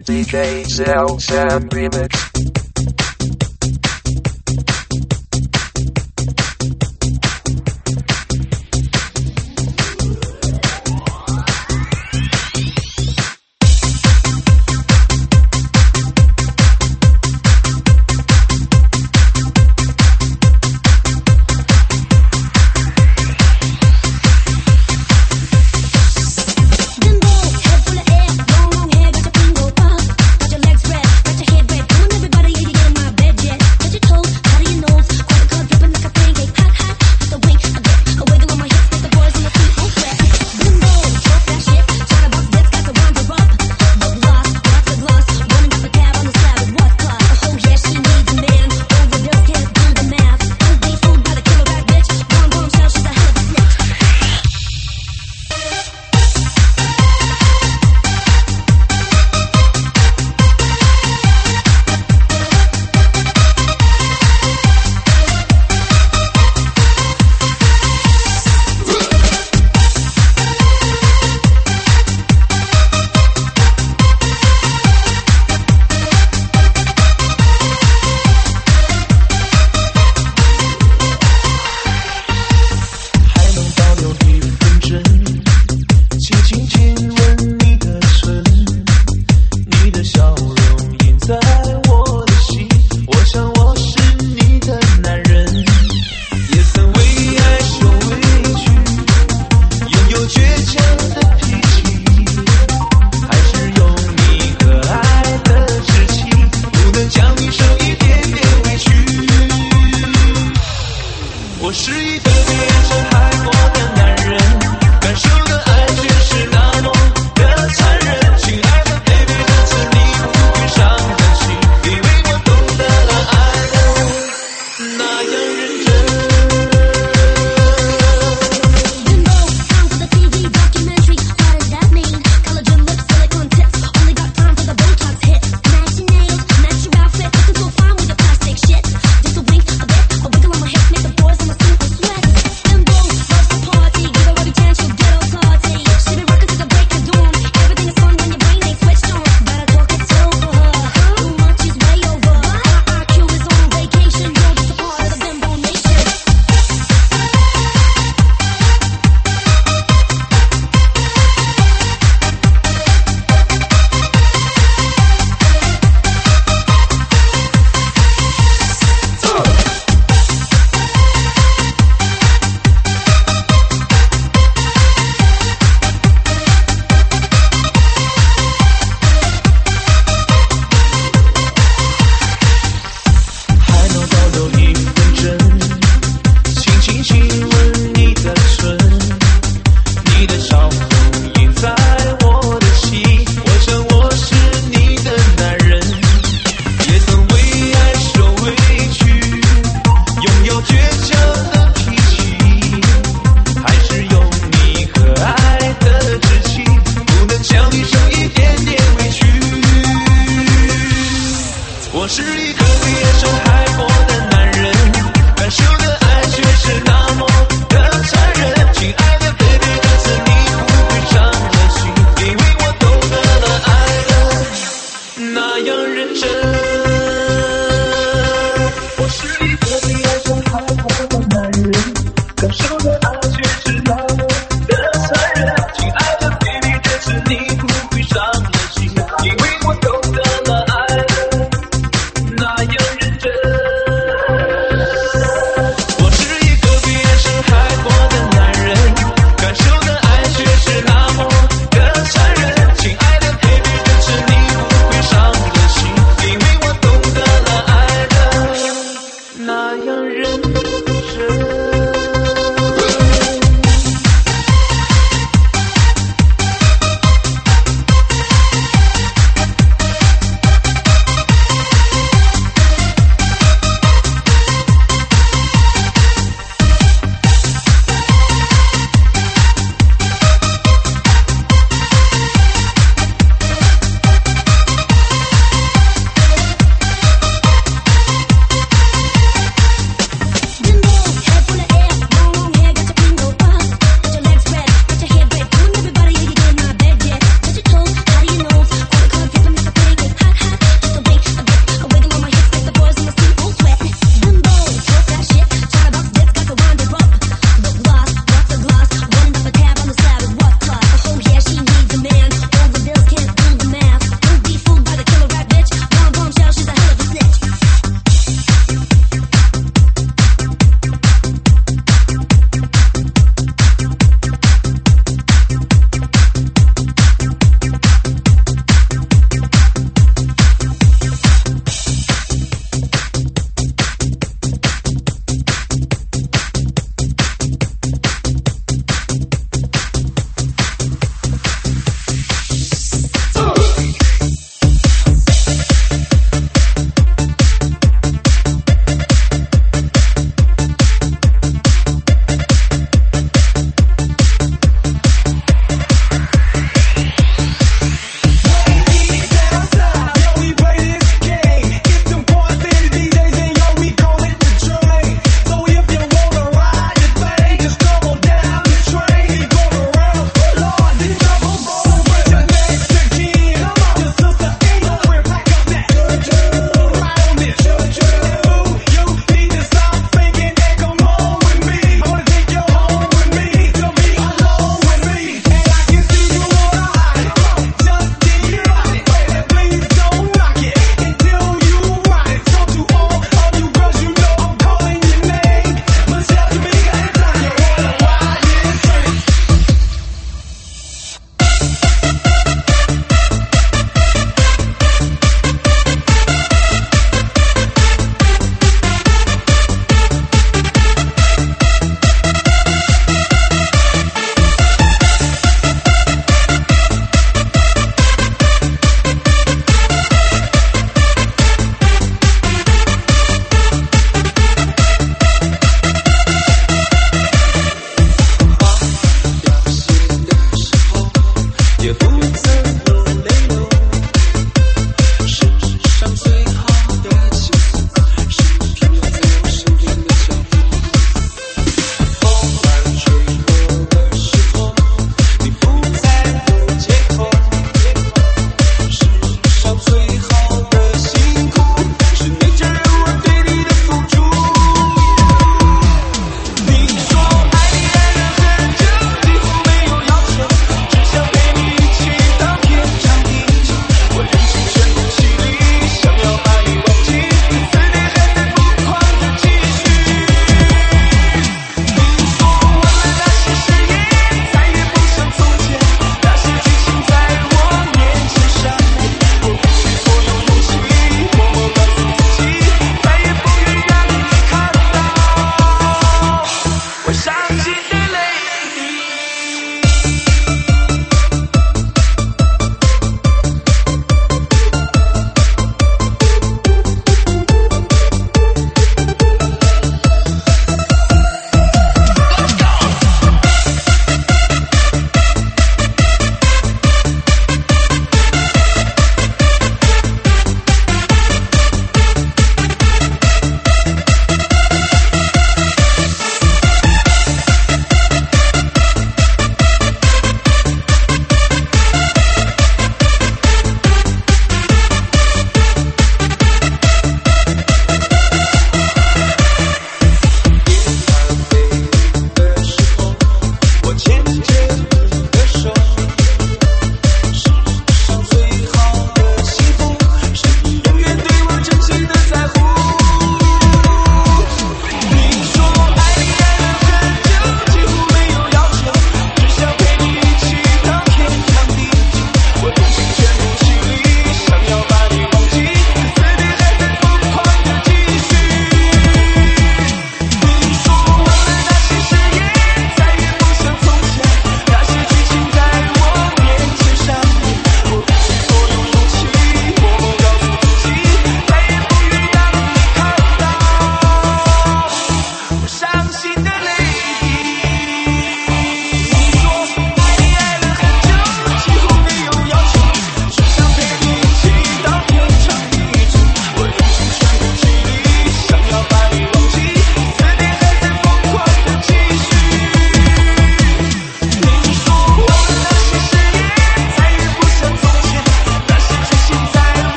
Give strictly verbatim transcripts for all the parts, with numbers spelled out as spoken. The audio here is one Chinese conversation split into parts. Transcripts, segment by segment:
D J Cell Sam Remix。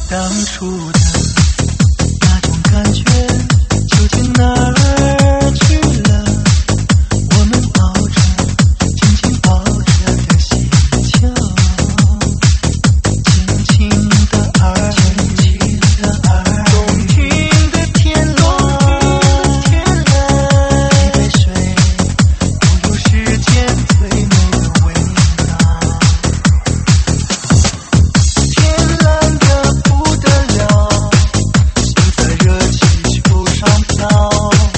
当初的那种感觉究竟哪儿去了？我们抱着紧紧抱着的心球，轻轻的耳，轻轻的耳，动听的天籁，一杯水，都有世间最美的味道。天蓝得不得了，心在热气球上飘。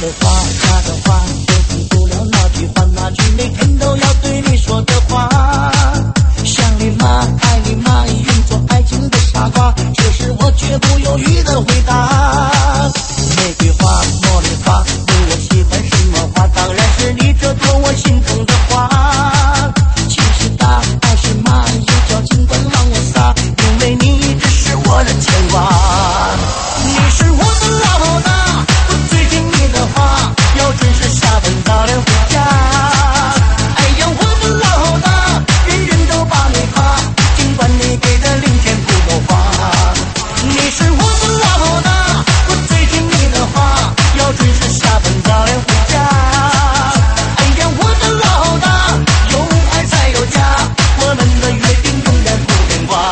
的话，假的话，都听不了那句话，那句每天都要对你说的话。想你吗？爱你吗？愿做爱情的傻瓜，这是我绝不犹豫的回答。玫瑰花、茉莉花，问我喜欢什么花？当然是你这朵我心中的花。其实大爱是吗？有脚尽管往我撒，因为你一直是我的牵挂。你是我的老大，我最听你的话，要准时下班早点回家。哎呀，我的老大，人人都把你怕，尽管你给的零钱不够花。你是我的老大，我最听你的话，要准时下班早点回家。哎呀，我的老大，有爱才有家，我们的约定永远不变卦。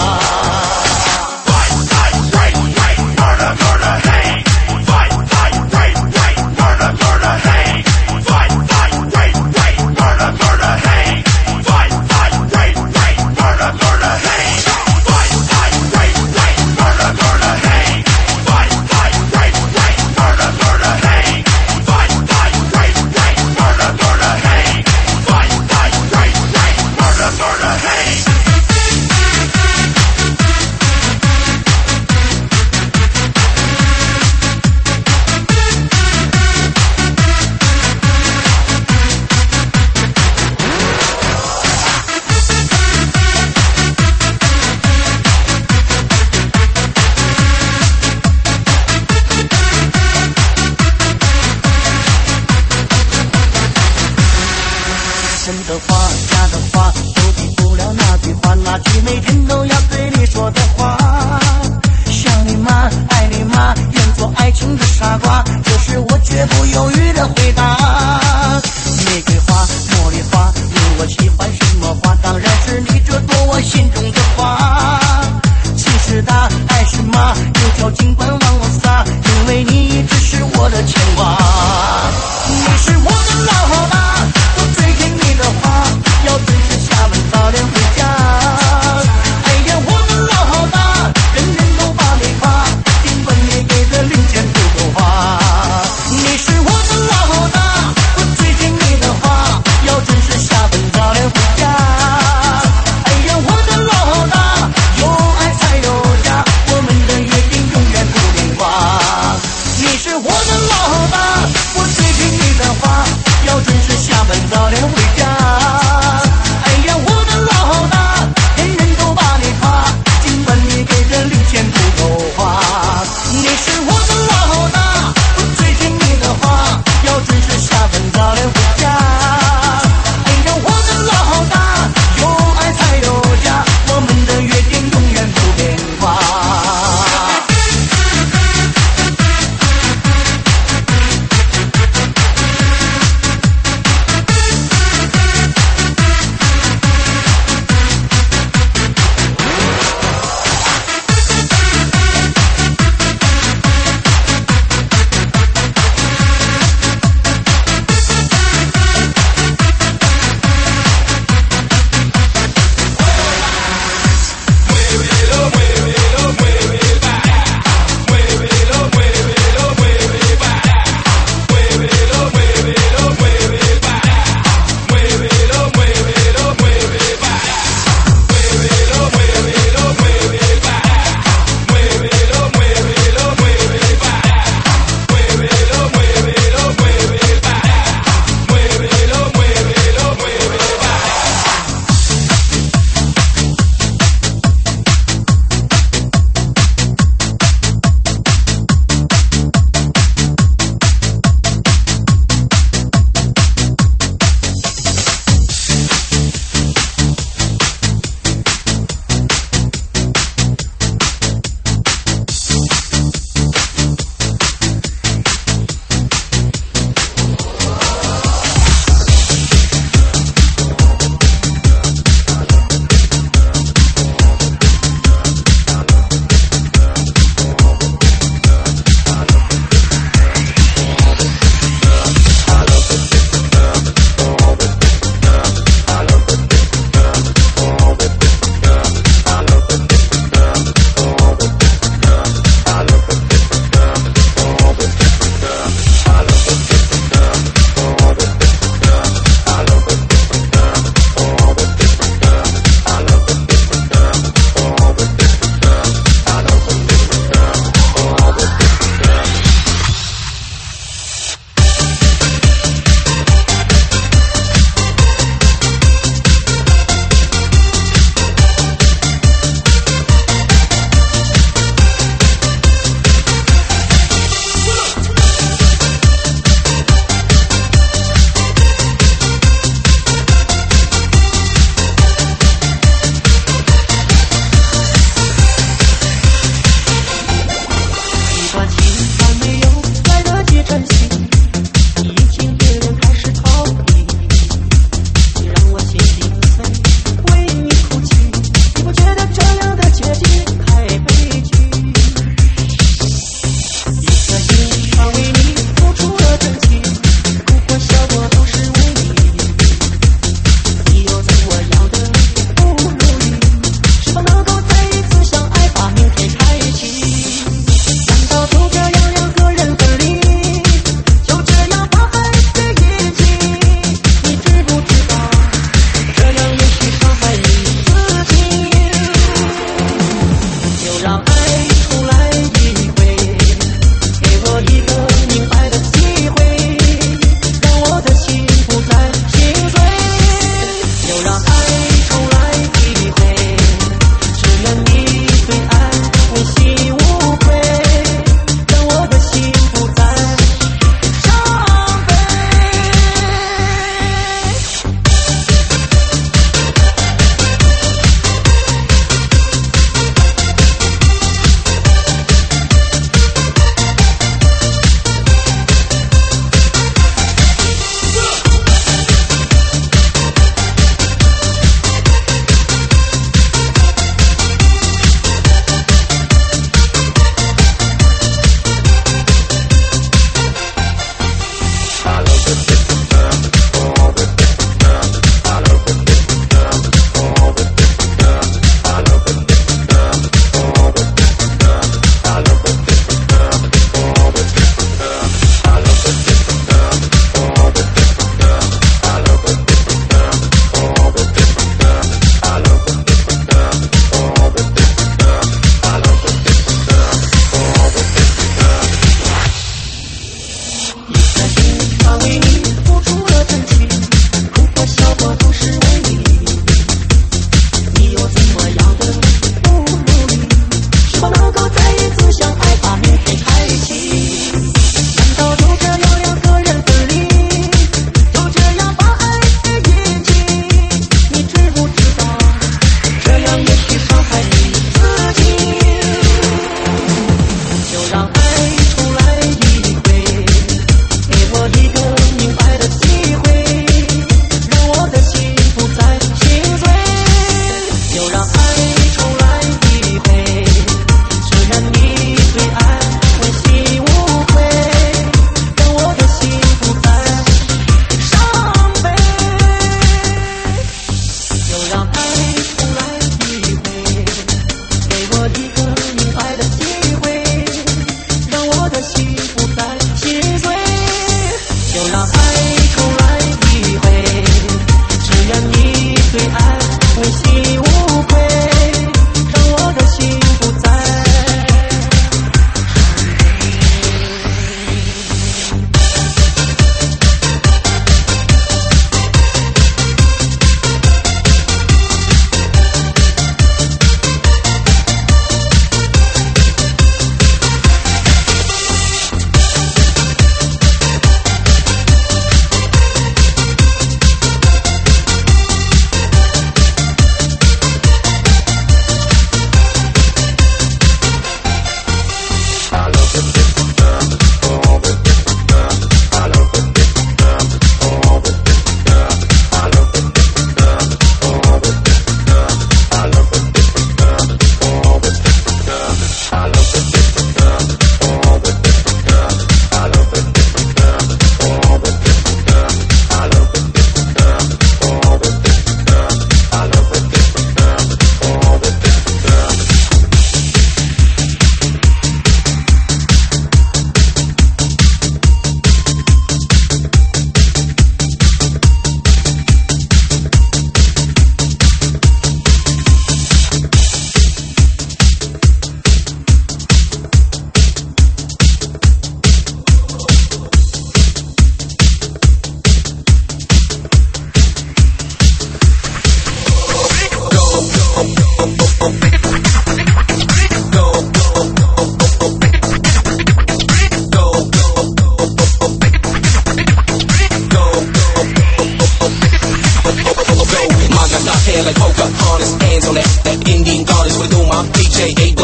真的话，假的话，都比不了那句话，那句每天都要对你说的话。想你吗？爱你吗？愿做爱情的傻瓜，这是我绝不犹豫的回答。玫瑰花、茉莉花，问我喜欢什么花？当然是你这朵我心中的花。其实大爱是吗？有条尽管往我撒，因为你一直是我的牵挂。你是我的老大，我最听你的话，要准时下班早点回家。哎呀，我的老大，人人都把你怕，尽管你给的零钱不够花。你是我的老大，我最听你的话，要准时下班早点回家。哎呀，我的老大，有爱才有家，我们的约定永远不变卦。你是我的老大，我最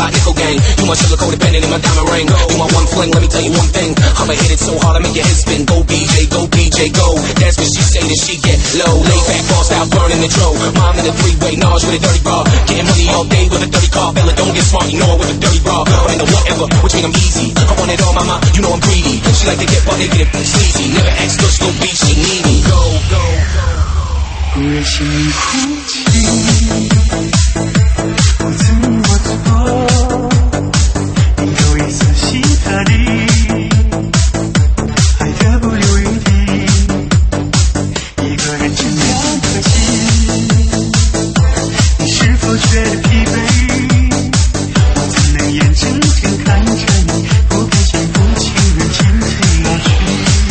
block, nickel gang. You my sugar coated pendant in my diamond ring. You my one fling, let me tell you one thing. I'ma hit it so hard I make your head spin. Go B J, go B J, go. That's what she say that she get low. Lay back, bossed out, burning the dro. Mom in the three-way, Naj with a dirty bra. Getting money all day with a dirty car. Bella, don't get smart, you know it with a dirty bra. But ain't no whatever, which mean I'm easy. I want it all, mama, you know I'm greedy. She like to get butt naked and sleazy. Never ask, push, go beat, she need me. Go, go, go. 为什么哭泣？我怎么做？你有一丝心塌地，爱的不留余地。一个人挣两颗心，你是否觉得疲惫？我怎能眼睁睁看着你不甘心不情愿渐渐老去？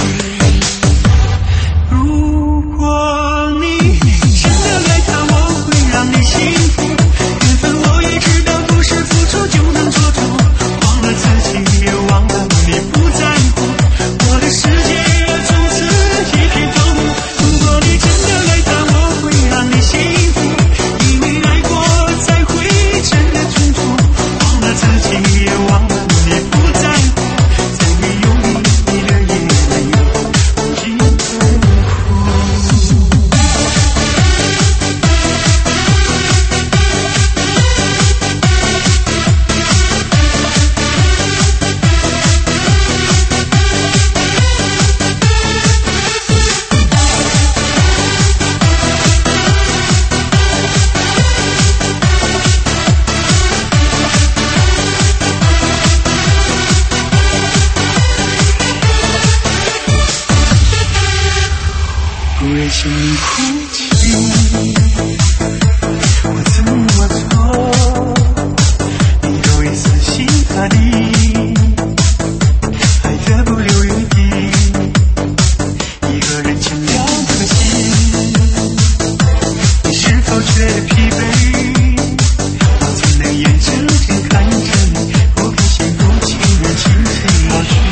如果你真的爱他，我会让你幸福。缘分我也知道，不是付出就能做主。忘了自己，也忘了你不在乎。我的世界从此一片荒芜。如果你真的爱他，我会让你幸福。因为爱过，才会真的冲突。忘了自己，也忘了你不在乎。在没有你的夜里，我一个人哭。为什么哭泣？我怎么做？你有一丝心塌地，爱的不留余地。一个人挣两颗心，你是否觉得疲惫？我怎能眼睁睁看着你不甘心不情愿渐渐老去？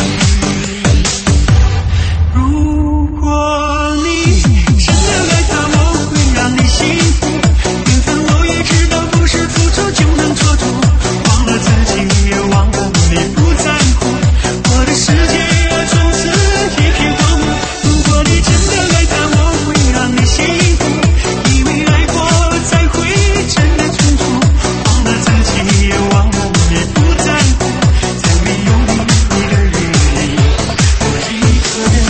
如果你真的爱他，我会让你幸福。缘分我也知道，不是付出就能做主。忘了自己，也忘了你不在乎。我的世界从此一片荒芜。如果你真的爱他，我会让你幸福。因为爱过，才会真的冲突。忘了自己，也忘了你不在乎。在没有你的日里，我一个人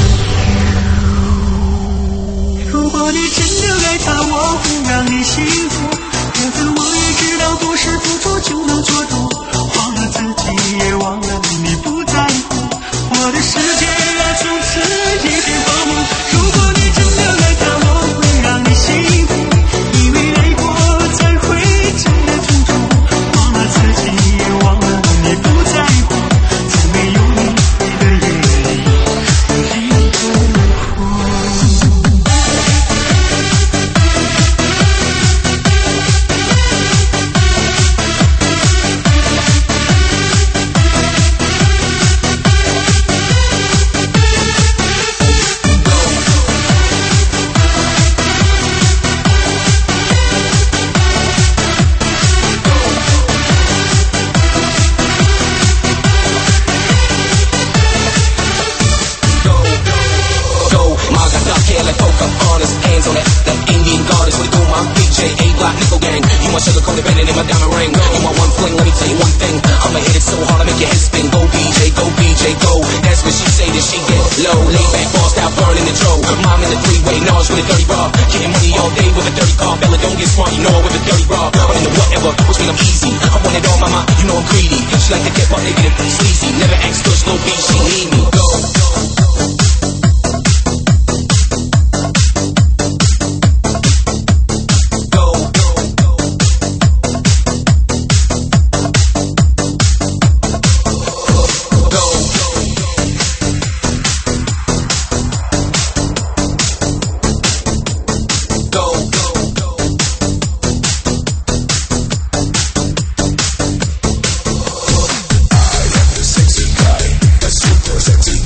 哭。如果你真的爱他，我会让你幸福。缘分我也知道，不是付出就能做主。忘了自己，也忘了你不在乎。我的世界从此一片荒芜。如果你真的爱他，我会让你幸福。因为爱过，才会真的冲突。忘了自己，也忘了你不在乎。在没有你的夜里，我一个人哭。 Go, Ma got dark hair like poker, honest hands on that, that Indian goddess. What it do, my B J, A-block, nickel gang. You my sugar coated pendant in my diamond ring. You my one fling, let me tell you one thing. I'ma hit it so hard I make your head spin. Go B J, go B J, go. That's what she say that she get low. Lay back, bossed out, burning the dro. Mom in the three-way, Naj with a dirty bra. Getting money all day with a dirty car. Bella, don't get smart, you know it with a dirty bra. But ain't no whatever, which mean I'm easy. I want it all, mama, you know I'm greedy. She like to get butt naked and sleazy. Never ask, push, go beat, she need me. Go, go. Sexy guy, a super sexy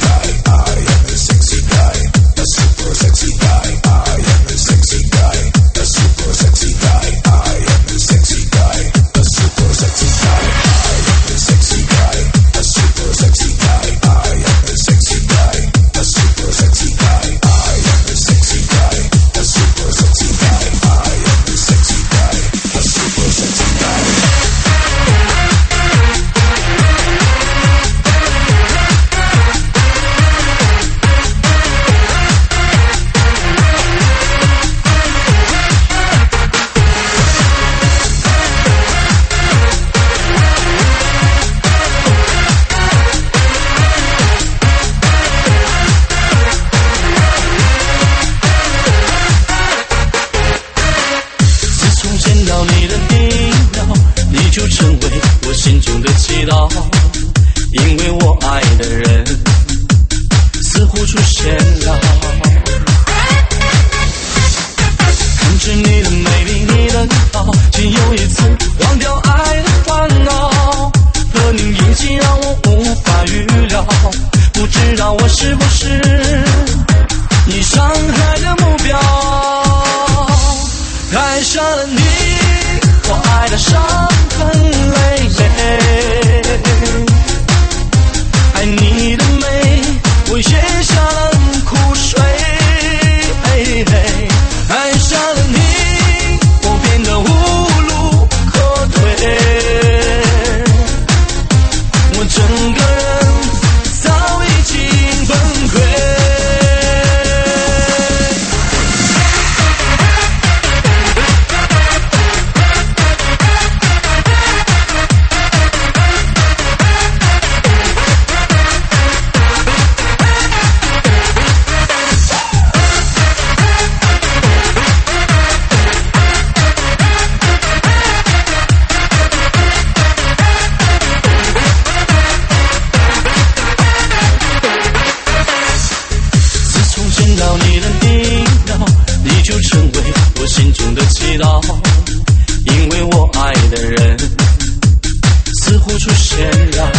为我心中的祈祷，因为我爱的人似乎出现了。看着你的美丽，你的好，仅有一次忘掉爱的烦恼，和你一起让我无法预料，不知道我是不是你伤害的目标。爱上了你，我爱的伤痕累累，爱你的美，我咽下了苦水。爱上了你，我变得无路可退，我整个人早已经崩溃。心中的祈祷，因为我爱的人似乎出现了。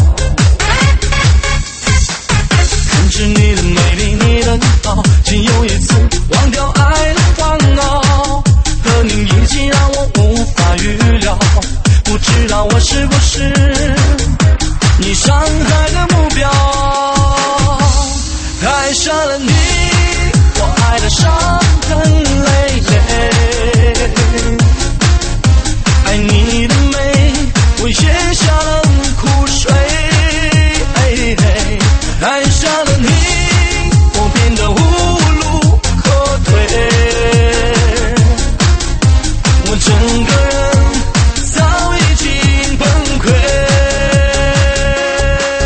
看着你的美丽，你的好，仅有一次忘掉爱的烦恼，和你一起让我无法预料，不知道我是不是你伤害的目标。爱上了你，我爱的伤痕累累，爱你的美，我咽下了苦水。爱上了你，我变得无路可退，我整个人早已经崩溃。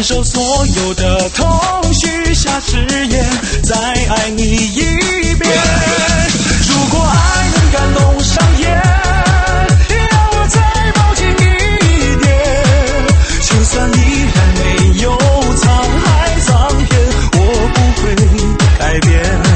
受所有的痛，许下誓言，再爱你一遍。如果爱能感动上眼，让我再抱紧一点。就算依然没有沧海桑田，我不会改变。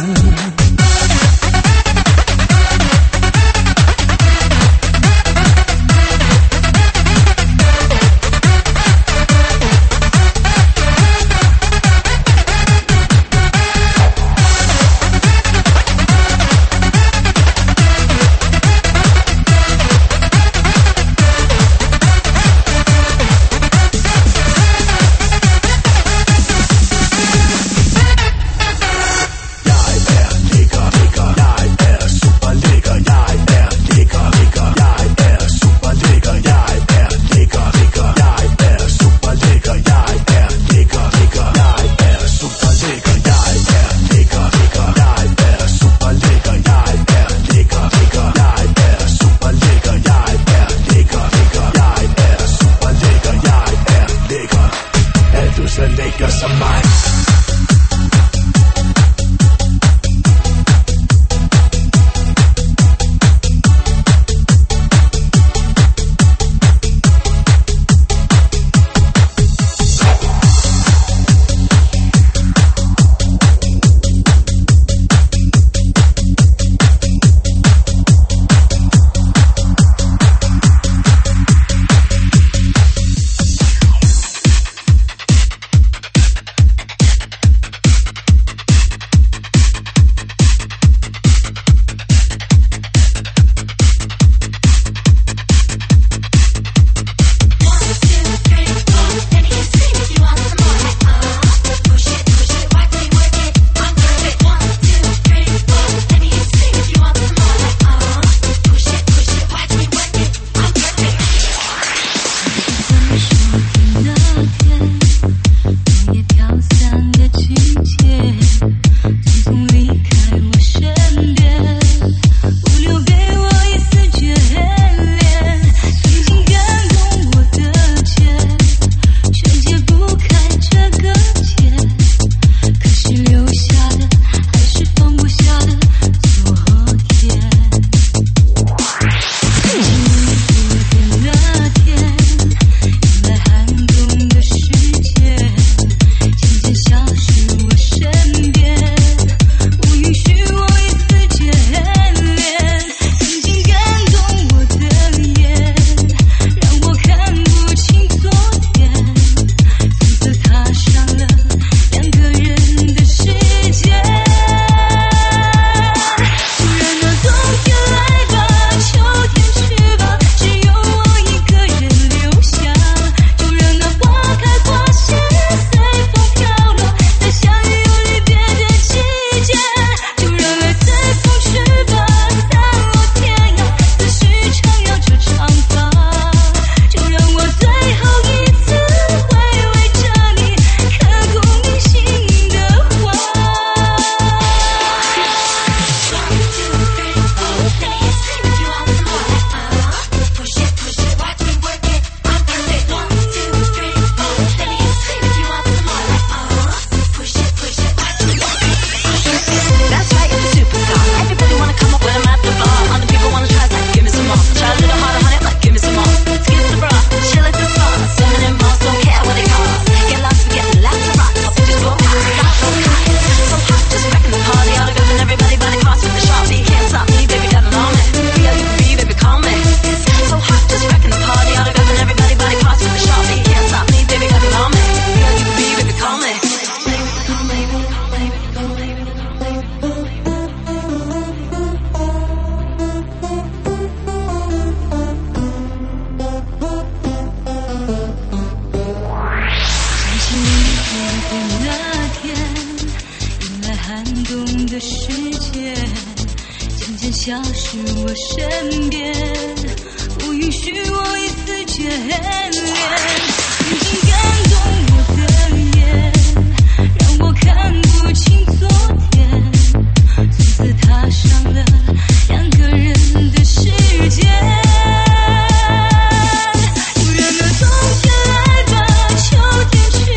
消失我身边，不允许我一丝眷恋，曾经感动我的眼，让我看不清昨天，从此踏上了两个人的世界。就让那冬天来吧，秋天去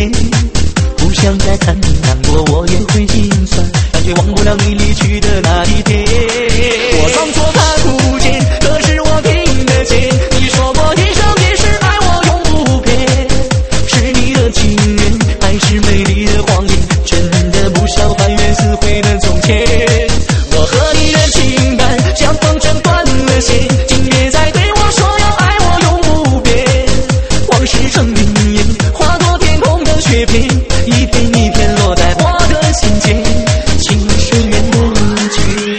间，不想再看你难过，我也会心酸，感觉忘不了你离去的那一天。我装作看不见，可是我听得见，你说过一生一世爱我永不变，是你的情人，还是美丽的谎言？真的不想翻越撕毁的从前。我和你的情感像风筝断了线，今夜再对我说要爱我永不变，往事成云烟，化作天空的雪片，一片一片落在我的心间，情深缘的结。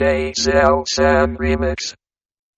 D J Zell Sam Remix.